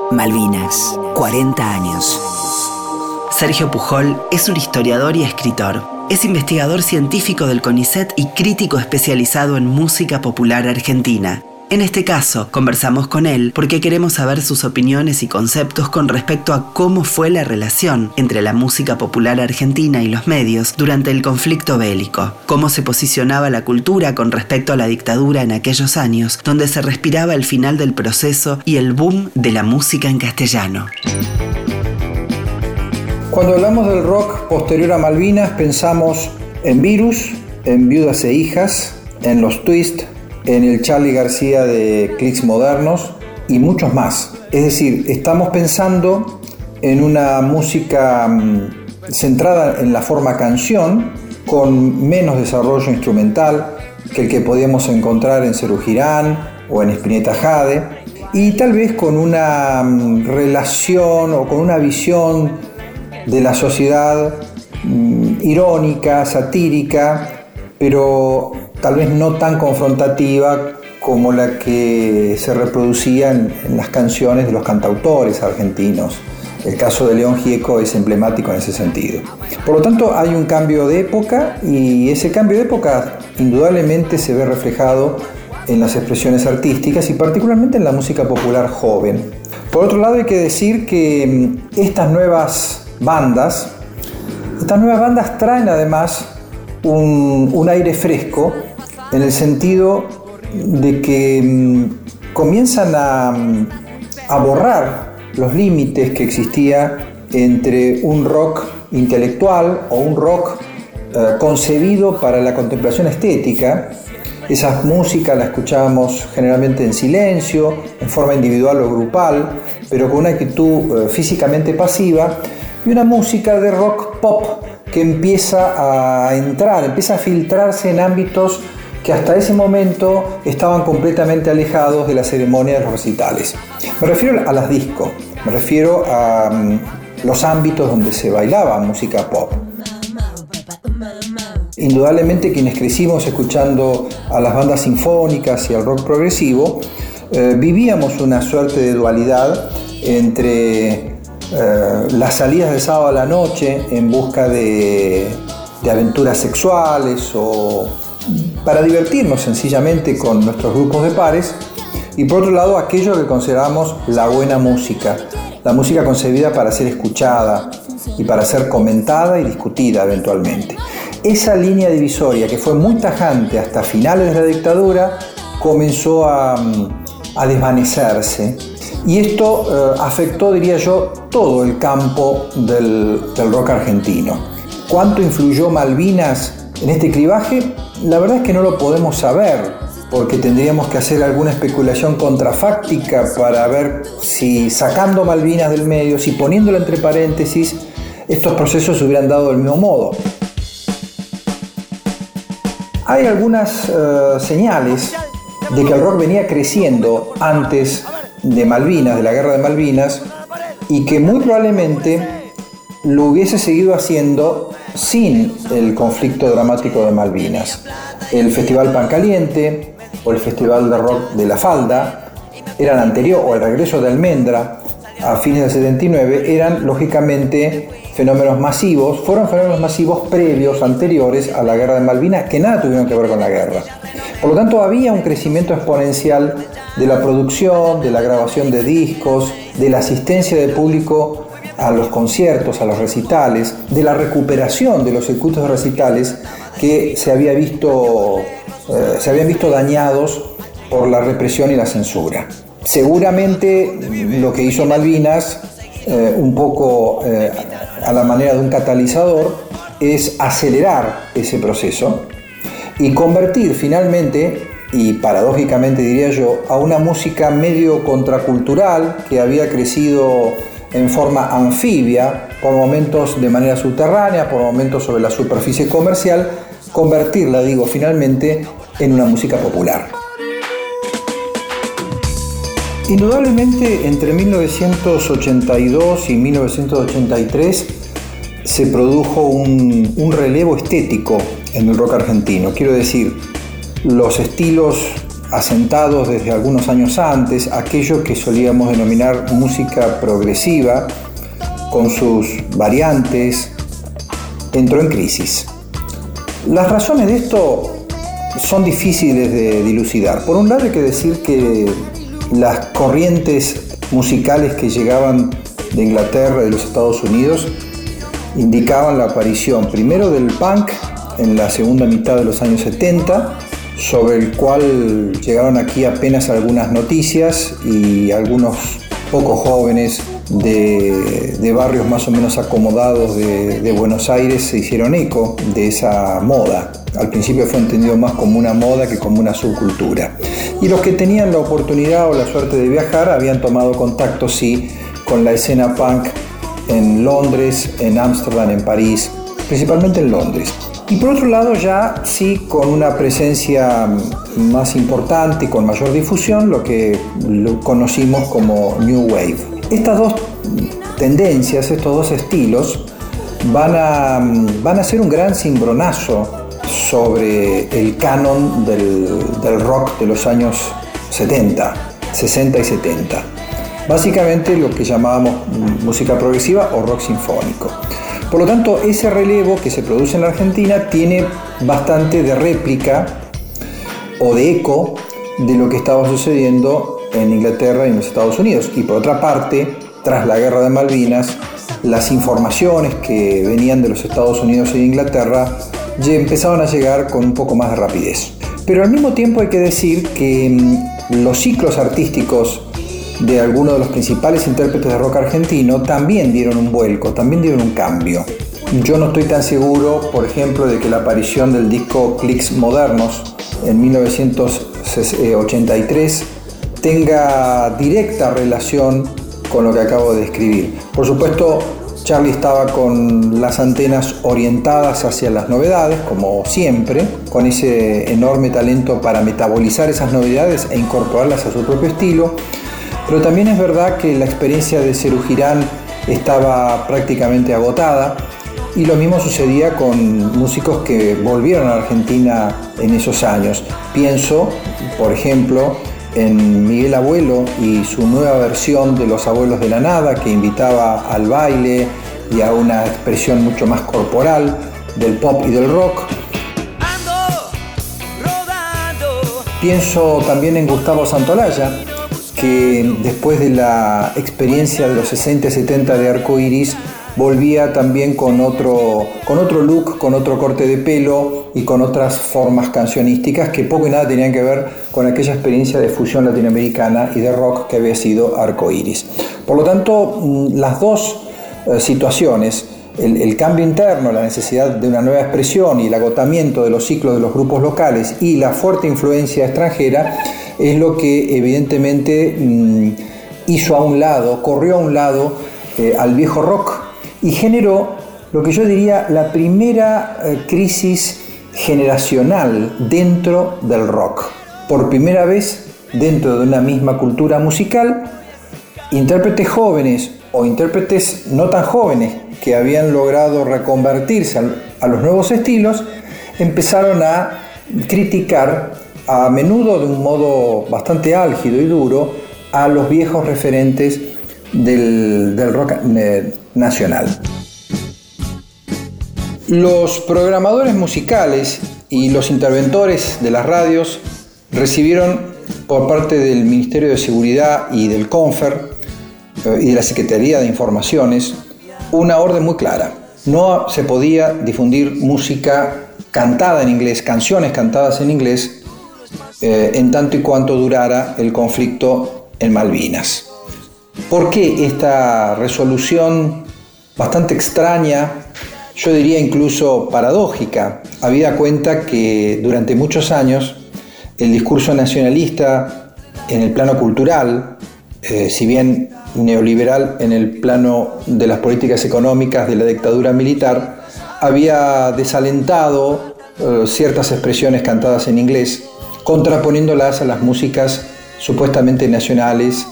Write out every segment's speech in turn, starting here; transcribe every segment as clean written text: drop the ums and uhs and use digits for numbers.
Malvinas, 40 años. Sergio Pujol es un historiador y escritor. Es investigador científico del CONICET y crítico especializado en música popular argentina. En este caso, conversamos con él porque queremos saber sus opiniones y conceptos con respecto a cómo fue la relación entre la música popular argentina y los medios durante el conflicto bélico, cómo se posicionaba la cultura con respecto a la dictadura en aquellos años, donde se respiraba el final del proceso y el boom de la música en castellano. Cuando hablamos del rock posterior a Malvinas, pensamos en Virus, en Viudas e Hijas, en los Twist, en el Charly García de Clics Modernos y muchos más. Es decir, estamos pensando en una música centrada en la forma canción, con menos desarrollo instrumental que el que podíamos encontrar en Serú Girán o en Spinetta Jade, y tal vez con una relación o con una visión de la sociedad irónica, satírica, pero tal vez no tan confrontativa como la que se reproducía en las canciones de los cantautores argentinos. El caso de León Gieco es emblemático en ese sentido. Por lo tanto, hay un cambio de época y ese cambio de época indudablemente se ve reflejado en las expresiones artísticas y particularmente en la música popular joven. Por otro lado, hay que decir que estas nuevas bandas traen además un aire fresco en el sentido de que comienzan a borrar los límites que existía entre un rock intelectual o un rock concebido para la contemplación estética. Esa música la escuchábamos generalmente en silencio, en forma individual o grupal, pero con una actitud físicamente pasiva, y una música de rock pop que empieza a filtrarse en ámbitos que hasta ese momento estaban completamente alejados de la ceremonia de los recitales. Me refiero a las discos, me refiero a los ámbitos donde se bailaba música pop. Indudablemente quienes crecimos escuchando a las bandas sinfónicas y al rock progresivo, vivíamos una suerte de dualidad entre las salidas de sábado a la noche en busca de aventuras sexuales o para divertirnos sencillamente con nuestros grupos de pares, y por otro lado aquello que consideramos la buena música, la música concebida para ser escuchada y para ser comentada y discutida eventualmente. Esa línea divisoria, que fue muy tajante hasta finales de la dictadura, comenzó a desvanecerse, y esto afectó, diría yo, todo el campo del rock argentino. ¿Cuánto influyó Malvinas en este clivaje? La verdad es que no lo podemos saber, porque tendríamos que hacer alguna especulación contrafáctica para ver si, sacando Malvinas del medio, si poniéndola entre paréntesis, estos procesos se hubieran dado del mismo modo. Hay algunas señales de que el rock venía creciendo antes de Malvinas, de la guerra de Malvinas, y que muy probablemente lo hubiese seguido haciendo sin el conflicto dramático de Malvinas. El Festival Pan Caliente o el Festival de Rock de La Falda eran anterior, o el regreso de Almendra a fines del 79, eran lógicamente fenómenos masivos, fueron fenómenos masivos previos, anteriores a la guerra de Malvinas, que nada tuvieron que ver con la guerra. Por lo tanto, había un crecimiento exponencial de la producción, de la grabación de discos, de la asistencia de público a los conciertos, a los recitales, de la recuperación de los circuitos de recitales que se habían visto dañados por la represión y la censura. Seguramente lo que hizo Malvinas, un poco a la manera de un catalizador, es acelerar ese proceso y convertir finalmente, y paradójicamente diría yo, a una música medio contracultural que había crecido en forma anfibia, por momentos de manera subterránea, por momentos sobre la superficie comercial, convertirla, finalmente, en una música popular. Indudablemente, entre 1982 y 1983 se produjo un relevo estético en el rock argentino. Quiero decir, los estilos asentados desde algunos años antes, aquello que solíamos denominar música progresiva, con sus variantes, entró en crisis. Las razones de esto son difíciles de dilucidar. Por un lado hay que decir que las corrientes musicales que llegaban de Inglaterra y de los Estados Unidos indicaban la aparición primero del punk en la segunda mitad de los años 70, sobre el cual llegaron aquí apenas algunas noticias y algunos pocos jóvenes de barrios más o menos acomodados de Buenos Aires se hicieron eco de esa moda. Al principio fue entendido más como una moda que como una subcultura. Y los que tenían la oportunidad o la suerte de viajar habían tomado contacto, sí, con la escena punk en Londres, en Ámsterdam, en París, principalmente en Londres. Y por otro lado ya sí con una presencia más importante y con mayor difusión, lo que conocimos como New Wave. Estas dos tendencias, estos dos estilos, van a ser un gran cimbronazo sobre el canon del rock de los años 60 y 70. Básicamente lo que llamábamos música progresiva o rock sinfónico. Por lo tanto, ese relevo que se produce en la Argentina tiene bastante de réplica o de eco de lo que estaba sucediendo en Inglaterra y en los Estados Unidos. Y por otra parte, tras la Guerra de Malvinas, las informaciones que venían de los Estados Unidos e Inglaterra ya empezaban a llegar con un poco más de rapidez. Pero al mismo tiempo hay que decir que los ciclos artísticos de algunos de los principales intérpretes de rock argentino también dieron un vuelco, también dieron un cambio. Yo no estoy tan seguro, por ejemplo, de que la aparición del disco Clics Modernos en 1983 tenga directa relación con lo que acabo de describir. Por supuesto, Charlie estaba con las antenas orientadas hacia las novedades, como siempre, con ese enorme talento para metabolizar esas novedades e incorporarlas a su propio estilo. Pero también es verdad que la experiencia de Serú Girán estaba prácticamente agotada y lo mismo sucedía con músicos que volvieron a Argentina en esos años. Pienso, por ejemplo, en Miguel Abuelo y su nueva versión de Los Abuelos de la Nada, que invitaba al baile y a una expresión mucho más corporal del pop y del rock. Pienso también en Gustavo Santaolalla, que después de la experiencia de los 60 y 70 de Arco Iris, volvía también con otro look, con otro corte de pelo y con otras formas cancionísticas que poco y nada tenían que ver con aquella experiencia de fusión latinoamericana y de rock que había sido Arco Iris. Por lo tanto, las dos situaciones, el cambio interno, la necesidad de una nueva expresión y el agotamiento de los ciclos de los grupos locales y la fuerte influencia extranjera, es lo que evidentemente corrió a un lado al viejo rock y generó lo que yo diría la primera crisis generacional dentro del rock. Por primera vez, dentro de una misma cultura musical, intérpretes jóvenes o intérpretes no tan jóvenes que habían logrado reconvertirse a los nuevos estilos, empezaron a criticar a menudo de un modo bastante álgido y duro a los viejos referentes del rock nacional. Los programadores musicales y los interventores de las radios recibieron por parte del Ministerio de Seguridad y del CONFER y de la Secretaría de Informaciones una orden muy clara. No se podía difundir música cantada en inglés, canciones cantadas en inglés, en tanto y cuanto durara el conflicto en Malvinas. ¿Por qué esta resolución bastante extraña, yo diría incluso paradójica, habida cuenta que durante muchos años el discurso nacionalista en el plano cultural, si bien neoliberal en el plano de las políticas económicas de la dictadura militar, había desalentado ciertas expresiones cantadas en inglés, contraponiéndolas a las músicas supuestamente nacionales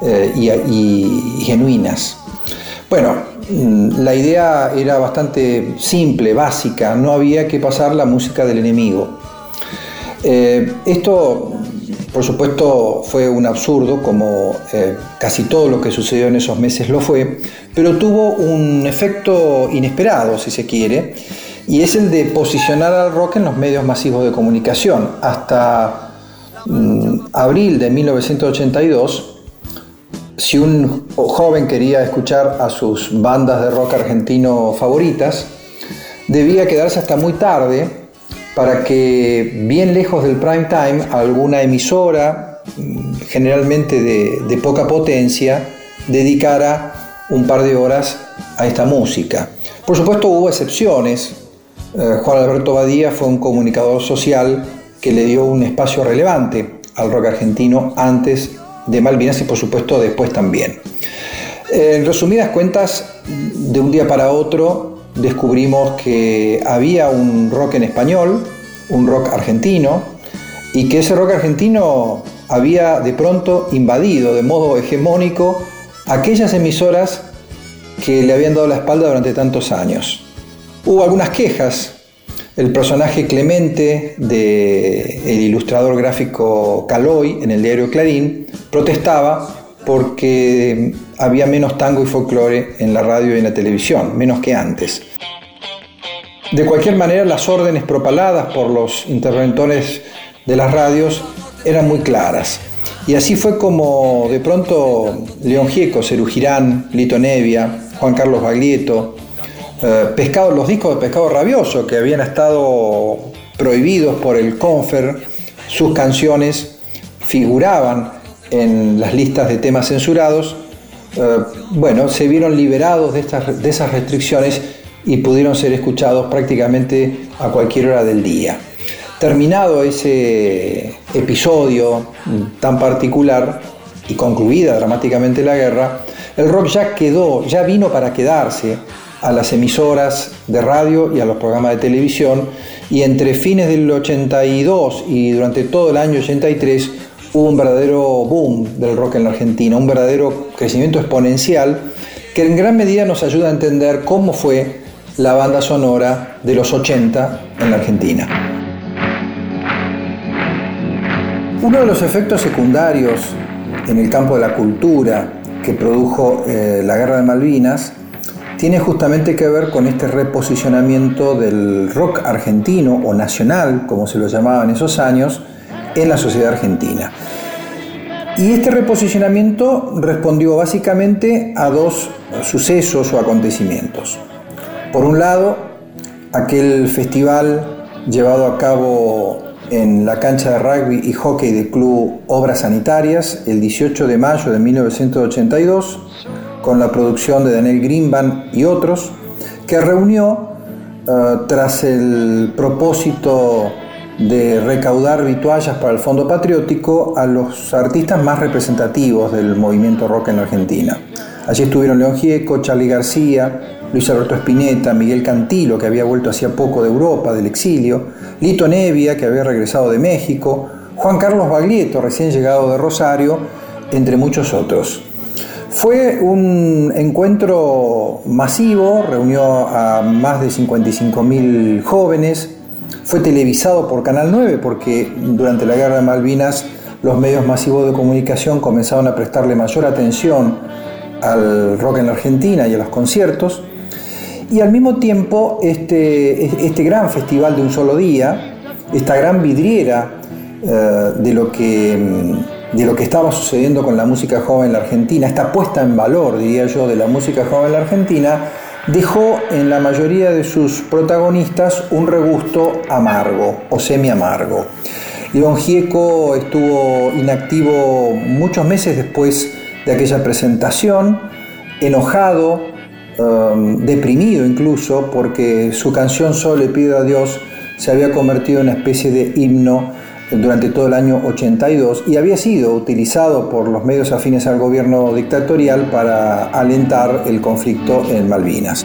y genuinas. Bueno, la idea era bastante simple, básica, no había que pasar la música del enemigo. Esto Por supuesto fue un absurdo, como casi todo lo que sucedió en esos meses lo fue, pero tuvo un efecto inesperado, si se quiere, y es el de posicionar al rock en los medios masivos de comunicación. Hasta abril de 1982, si un joven quería escuchar a sus bandas de rock argentino favoritas, debía quedarse hasta muy tarde para que, bien lejos del prime time, alguna emisora, generalmente de poca potencia, dedicara un par de horas a esta música. Por supuesto hubo excepciones. Juan Alberto Badía fue un comunicador social que le dio un espacio relevante al rock argentino antes de Malvinas y por supuesto después también. En resumidas cuentas, de un día para otro descubrimos que había un rock en español, un rock argentino, y que ese rock argentino había de pronto invadido de modo hegemónico aquellas emisoras que le habían dado la espalda durante tantos años. Hubo algunas quejas. El personaje Clemente del ilustrador gráfico Caloi en el diario Clarín protestaba porque había menos tango y folclore en la radio y en la televisión, menos que antes. De cualquier manera, las órdenes propaladas por los interventores de las radios eran muy claras. Y así fue como de pronto León Gieco, Cerú Girán, Lito Nevia, Juan Carlos Baglietto, los discos de Pescado Rabioso, que habían estado prohibidos por el Confer, sus canciones figuraban en las listas de temas censurados, se vieron liberados de esas restricciones y pudieron ser escuchados prácticamente a cualquier hora del día. Terminado ese episodio tan particular y concluida dramáticamente la guerra, el rock ya vino para quedarse a las emisoras de radio y a los programas de televisión, y entre fines del 82 y durante todo el año 83 hubo un verdadero boom del rock en la Argentina, un verdadero crecimiento exponencial que en gran medida nos ayuda a entender cómo fue la banda sonora de los 80 en la Argentina. Uno de los efectos secundarios en el campo de la cultura que produjo la Guerra de Malvinas tiene justamente que ver con este reposicionamiento del rock argentino o nacional, como se lo llamaba en esos años, en la sociedad argentina. Y este reposicionamiento respondió básicamente a dos sucesos o acontecimientos. Por un lado, aquel festival llevado a cabo en la cancha de rugby y hockey del Club Obras Sanitarias el 18 de mayo de 1982, con la producción de Daniel Greenbandt y otros, que reunió, tras el propósito de recaudar vituallas para el Fondo Patriótico, a los artistas más representativos del movimiento rock en la Argentina. Allí estuvieron León Gieco, Charly García, Luis Alberto Spinetta, Miguel Cantilo, que había vuelto hacía poco de Europa, del exilio, Lito Nevia, que había regresado de México, Juan Carlos Baglietto, recién llegado de Rosario, entre muchos otros. Fue un encuentro masivo, reunió a más de 55.000 jóvenes, fue televisado por Canal 9 porque durante la Guerra de Malvinas los medios masivos de comunicación comenzaron a prestarle mayor atención al rock en la Argentina y a los conciertos, y al mismo tiempo este gran festival de un solo día, esta gran vidriera de lo que estaba sucediendo con la música joven en la Argentina, esta puesta en valor, diría yo, de la música joven en la Argentina, dejó en la mayoría de sus protagonistas un regusto amargo o semi-amargo. León Gieco estuvo inactivo muchos meses después de aquella presentación, enojado, deprimido incluso, porque su canción Solo le pido a Dios se había convertido en una especie de himno durante todo el año 82 y había sido utilizado por los medios afines al gobierno dictatorial para alentar el conflicto en Malvinas.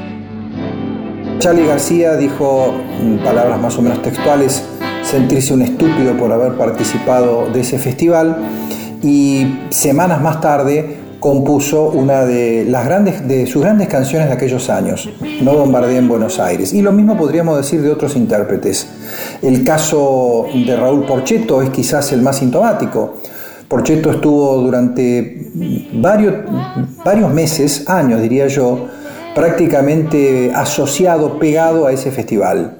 Charly García dijo, en palabras más o menos textuales, sentirse un estúpido por haber participado de ese festival, y semanas más tarde compuso una de sus grandes canciones de aquellos años, No bombardeen en Buenos Aires. Y lo mismo podríamos decir de otros intérpretes. El caso de Raúl Porchetto es quizás el más sintomático. Porchetto estuvo durante varios meses, años diría yo, prácticamente asociado, pegado a ese festival.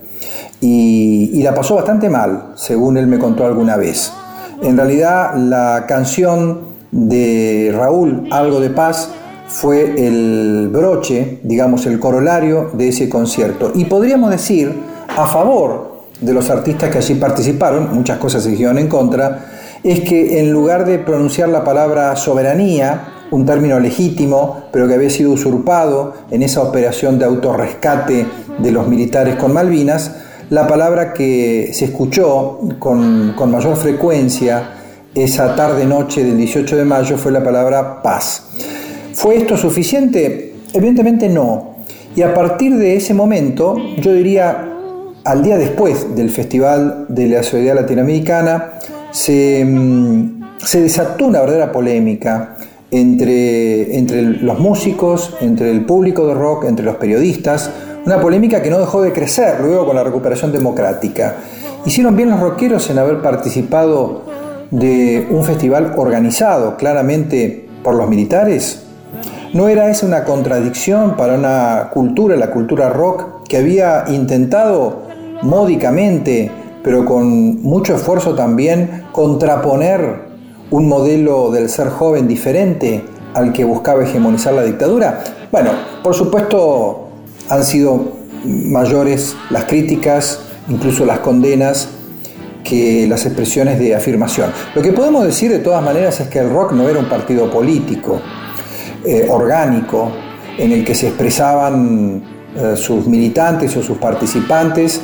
Y la pasó bastante mal, según él me contó alguna vez. En realidad, la canción de Raúl, Algo de Paz, fue el broche, digamos, el corolario de ese concierto. Y podríamos decir, a favor de los artistas que allí participaron, muchas cosas se dijeron en contra, es que en lugar de pronunciar la palabra soberanía, un término legítimo, pero que había sido usurpado en esa operación de autorrescate de los militares con Malvinas, la palabra que se escuchó con mayor frecuencia esa tarde-noche del 18 de mayo fue la palabra paz. ¿Fue esto suficiente? Evidentemente no. Y a partir de ese momento, yo diría, al día después del Festival de la Solidaridad Latinoamericana, se desató una verdadera polémica entre los músicos, entre el público de rock, entre los periodistas, una polémica que no dejó de crecer luego con la recuperación democrática. ¿Hicieron bien los rockeros en haber participado de un festival organizado claramente por los militares? ¿No era esa una contradicción para una cultura, la cultura rock, que había intentado módicamente, pero con mucho esfuerzo también, contraponer un modelo del ser joven diferente al que buscaba hegemonizar la dictadura? Bueno, por supuesto han sido mayores las críticas, incluso las condenas, que las expresiones de afirmación. Lo que podemos decir de todas maneras es que el rock no era un partido político orgánico en el que se expresaban sus militantes o sus participantes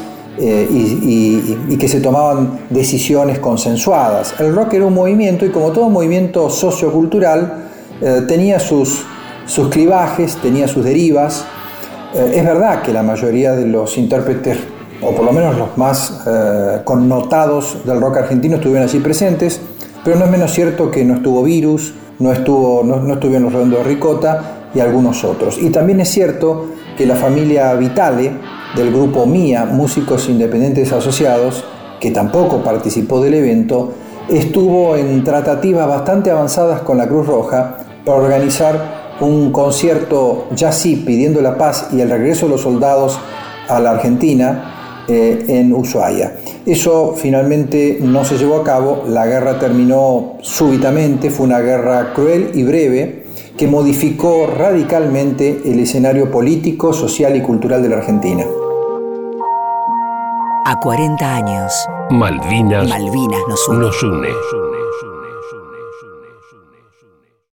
y que se tomaban decisiones consensuadas. El rock era un movimiento y, como todo movimiento sociocultural, tenía sus clivajes, tenía sus derivas. Es verdad que la mayoría de los intérpretes, o por lo menos los más connotados del rock argentino, estuvieron allí presentes, pero no es menos cierto que no estuvo Virus, no estuvieron los Redondos de Ricota y algunos otros. Y también es cierto que la familia Vitale, del grupo MIA, Músicos Independientes Asociados, que tampoco participó del evento, estuvo en tratativas bastante avanzadas con la Cruz Roja para organizar un concierto ya sí pidiendo la paz y el regreso de los soldados a la Argentina en Ushuaia. Eso finalmente no se llevó a cabo, la guerra terminó súbitamente, fue una guerra cruel y breve que modificó radicalmente el escenario político, social y cultural de la Argentina. A 40 años, Malvinas nos une.